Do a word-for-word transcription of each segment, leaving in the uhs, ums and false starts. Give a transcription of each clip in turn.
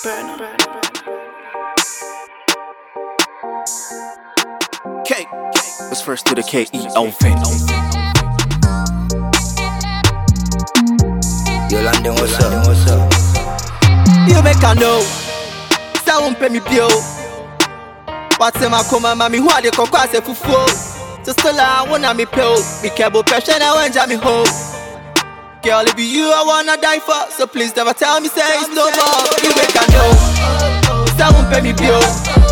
Burner. K. What's first to the K E O V. Yo, London, what's up? What's up? You make a know. Say won't pay me bill. What's in my coma, mommy? Who are they call quite a fufu? Just still I wanna me pill. Me cable pressure now and jam me home. Girl, if you I wanna die for, so please never tell me say it's no more. You make a know. Say won't pay me bill.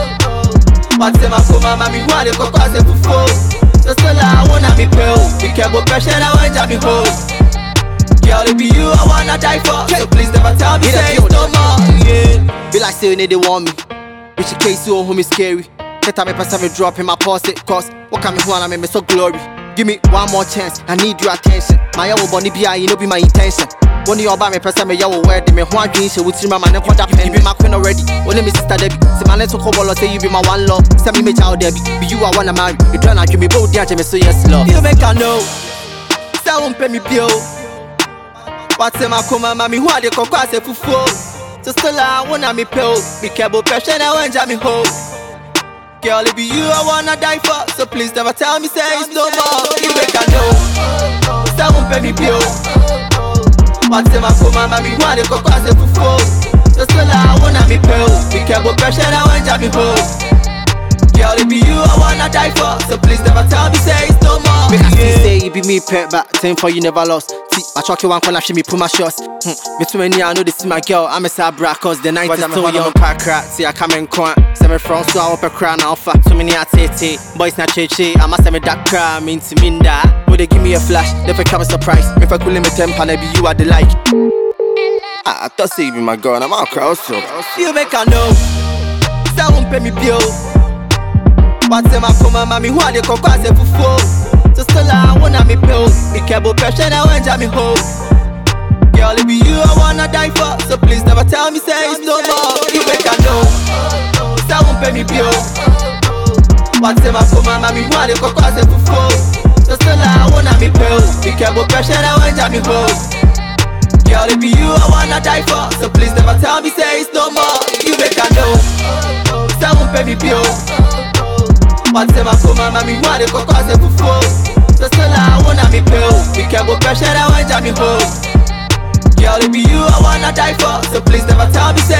What's in my coma, mommy? Who are they call quite a fufu? Just still I wanna me pill. Me cable pressure now and jam me home. Girl, it be you I wanna die for, so please never tell me say it's no more. Yeah. Be like say they want me. Which case you home is scary. Get time me pass me drop in my pocket, cause what can me wanna make me so glory. Give me one more chance, I need your attention. My yellow bunny be I, you know be my intention. One of your bad me press me yellow word, me one dream she would see my man and you be my queen already. Only me sister Debbie. See my little couple say you be my one love. Send me me child Debbie. Be you I wanna marry. You try not give me both dear me so yes love. You make a know. Say won't pay me bill. What's in my coma, mommy? Who are they call quite a fufu? Just still I wanna me pill. Be cable pressure now and jam me home. Girl, it be you I wanna die for, so please never tell me say it's no more. You make a know. Say won't pay me bill. What's in my coma, mommy? Who are they call quite a fufu? Just still I wanna me pill. Be cable pressure now and jam me home. Girl, it be you I wanna die for, so please never tell me say it's no more. Make yeah. Say it be me pet back, ten for you never lost. See, my chalky one corner she me put my shots. Hmm. Me too many I know this is my girl. I'm a sad bra cause the night is so young. Pack crack, see I come in coin. Seven from so I up a crown alpha. Too many I take boys not che I must have me that cry, mean to mean that. Would they give me a flash? Never come a surprise. If I could limit temp and I be you I the like. I, I thought say you be my girl, I'm out crowd so. You make a know. Say won't pay me bill. What's in my coma, mommy? Who are they call quite a fufu? Just still I wanna me pill. Be cable pressure now and jam me home. Girl, it be you I wanna die for, so please never tell me say it's no more. You make a know. Say won't pay me bill. What's in my coma, mommy? Who are they call quite a fufu? Just still I wanna me pill. Be cable pressure now and jam me home. Girl, it be you I wanna die for, so please never tell me say it's no more. You make a know. Say won't pay me bill. What's in my coma, mommy? Who are they call quite a fufu? So still I wanna me pill. Be cable pressure now and jam me home. Girl, it be you I wanna die for, so please never tell me